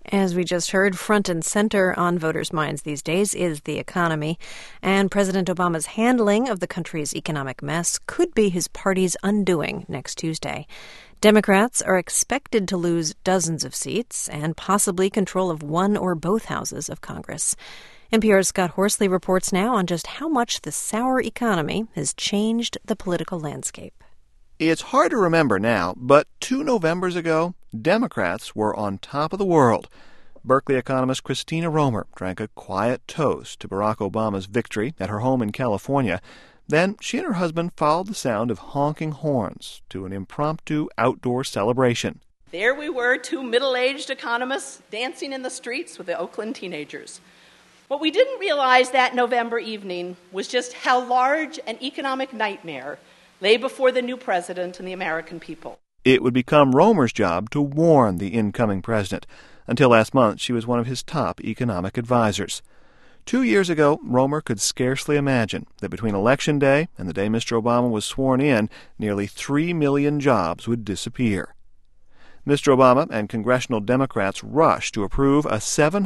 As we just heard, front and center on voters' minds these days is the economy, and President Obama's handling of the country's economic mess could be his party's undoing next Tuesday. Democrats are expected to lose dozens of seats and possibly control of one or both houses of Congress. NPR's Scott Horsley reports now on just how much the sour economy has changed the political landscape. It's hard to remember now, but 2 Novembers ago, Democrats were on top of the world. Berkeley economist Christina Romer drank a quiet toast to Barack Obama's victory at her home in California. Then she and her husband followed the sound of honking horns to an impromptu outdoor celebration. There we were, 2 middle-aged economists dancing in the streets with the Oakland teenagers. What we didn't realize that November evening was just how large an economic nightmare lay before the new president and the American people. It would become Romer's job to warn the incoming president. Until last month, she was one of his top economic advisors. 2 years ago, Romer could scarcely imagine that between Election Day and the day Mr. Obama was sworn in, nearly 3 million jobs would disappear. Mr. Obama and congressional Democrats rushed to approve a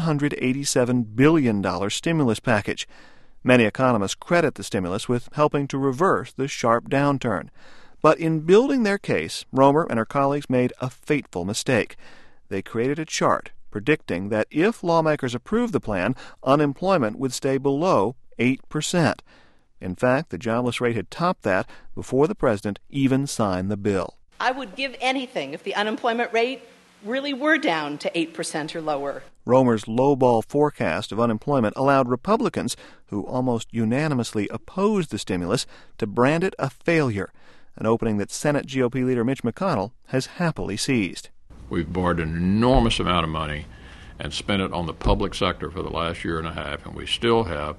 $787 billion stimulus package. Many economists credit the stimulus with helping to reverse the sharp downturn. But in building their case, Romer and her colleagues made a fateful mistake. They created a chart predicting that if lawmakers approved the plan, unemployment would stay below 8%. In fact, the jobless rate had topped that before the president even signed the bill. I would give anything if the unemployment rate really were down to 8% or lower. Romer's lowball forecast of unemployment allowed Republicans, who almost unanimously opposed the stimulus, to brand it a failure, an opening that Senate GOP leader Mitch McConnell has happily seized. We've borrowed an enormous amount of money and spent it on the public sector for the last year and a half, and we still have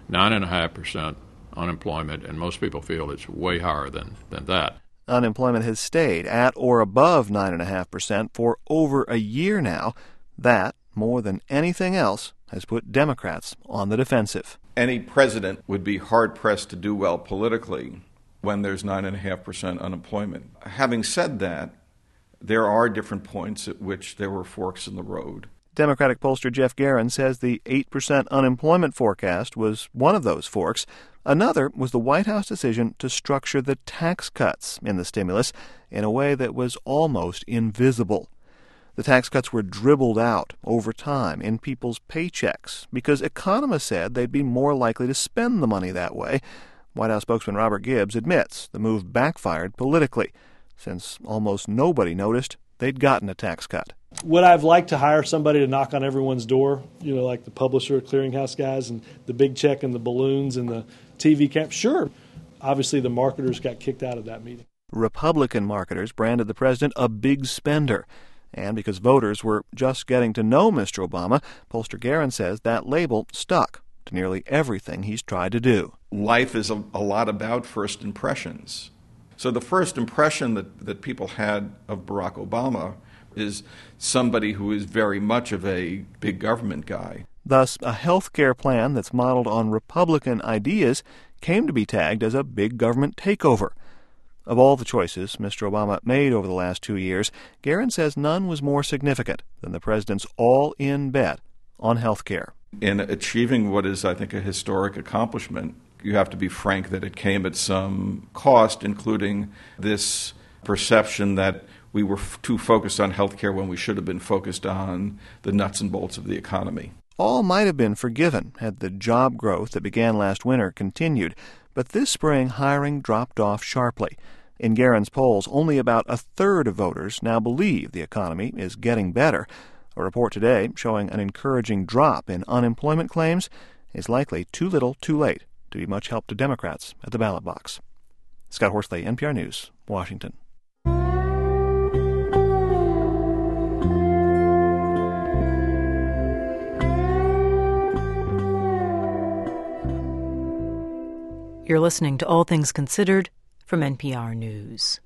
9.5% unemployment, and most people feel it's way higher than that. Unemployment has stayed at or above 9.5% for over a year now. That, more than anything else, has put Democrats on the defensive. Any president would be hard-pressed to do well politically when there's 9.5% unemployment. Having said that, there are different points at which there were forks in the road. Democratic pollster Jeff Guerin says the 8% unemployment forecast was one of those forks. Another was the White House decision to structure the tax cuts in the stimulus in a way that was almost invisible. The tax cuts were dribbled out over time in people's paychecks because economists said they'd be more likely to spend the money that way. White House spokesman Robert Gibbs admits the move backfired politically, since almost nobody noticed they'd gotten a tax cut. Would I have liked to hire somebody to knock on everyone's door, like the publisher, clearinghouse guys, and the big check and the balloons and the TV camp? Sure. Obviously, the marketers got kicked out of that meeting. Republican marketers branded the president a big spender. And because voters were just getting to know Mr. Obama, pollster Guerin says that label stuck to nearly everything he's tried to do. Life is a lot about first impressions. So the first impression that people had of Barack Obama is somebody who is very much of a big government guy. Thus, a health care plan that's modeled on Republican ideas came to be tagged as a big government takeover. Of all the choices Mr. Obama made over the last 2 years, Guerin says none was more significant than the president's all-in bet on health care. In achieving what is, I think, a historic accomplishment, you have to be frank that it came at some cost, including this perception that we were too focused on health care when we should have been focused on the nuts and bolts of the economy. All might have been forgiven had the job growth that began last winter continued, but this spring hiring dropped off sharply. In Guerin's polls, only about a third of voters now believe the economy is getting better. A report today showing an encouraging drop in unemployment claims is likely too little too late to be much help to Democrats at the ballot box. Scott Horsley, NPR News, Washington. You're listening to All Things Considered from NPR News.